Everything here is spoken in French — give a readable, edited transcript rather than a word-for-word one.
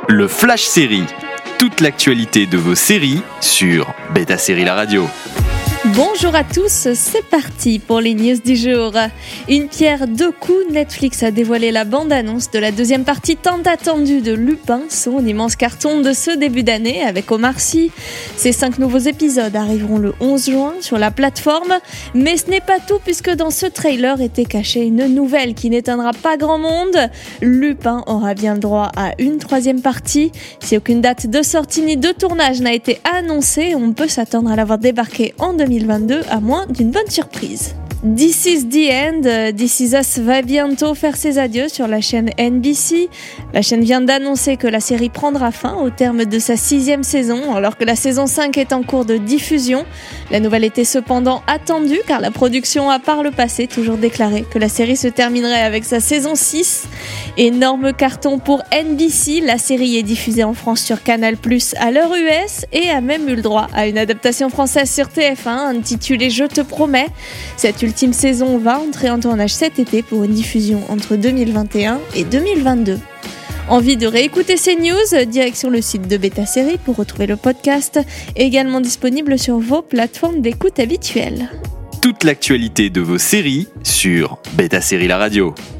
Le Flash Série. Toute l'actualité de vos séries sur Beta Série La Radio. Bonjour à tous, c'est parti pour les news du jour. Une pierre deux coups, Netflix a dévoilé la bande-annonce de la deuxième partie tant attendue de Lupin, son immense carton de ce début d'année avec Omar Sy. Ces 5 nouveaux épisodes arriveront le 11 juin sur la plateforme, mais ce n'est pas tout puisque dans ce trailer était cachée une nouvelle qui n'étonnera pas grand monde. Lupin aura bien le droit à une troisième partie. Si aucune date de sortie ni de tournage n'a été annoncée, on peut s'attendre à la voir débarquer en 2022 à moins d'une bonne surprise. This is the end. This is Us va bientôt faire ses adieux sur la chaîne NBC. La chaîne vient d'annoncer que la série prendra fin au terme de sa 6e saison, alors que la saison 5 est en cours de diffusion. La nouvelle était cependant attendue car la production a par le passé toujours déclaré que la série se terminerait avec sa saison 6. Énorme carton pour NBC, la série est diffusée en France sur Canal+ à l'heure US et a même eu le droit à une adaptation française sur TF1 intitulée Je te promets. Cette ultime saison va entrer en tournage cet été pour une diffusion entre 2021 et 2022. Envie de réécouter ces news? Direction le site de Beta Série pour retrouver le podcast, également disponible sur vos plateformes d'écoute habituelles. Toute l'actualité de vos séries sur Beta Série La Radio.